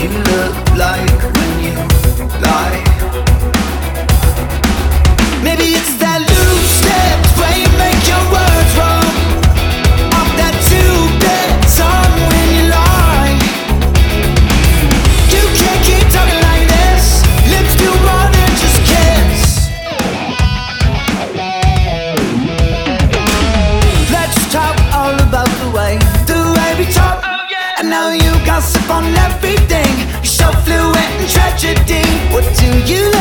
you look like when you lie. Maybe it's that loose steps where you make your words wrong, off that two-bit song when you lie. You can't keep talking like this. Lips do more than just kiss. Let's talk all about the way we talk. And now you gossip on everything. You're so fluent in tragedy. What do you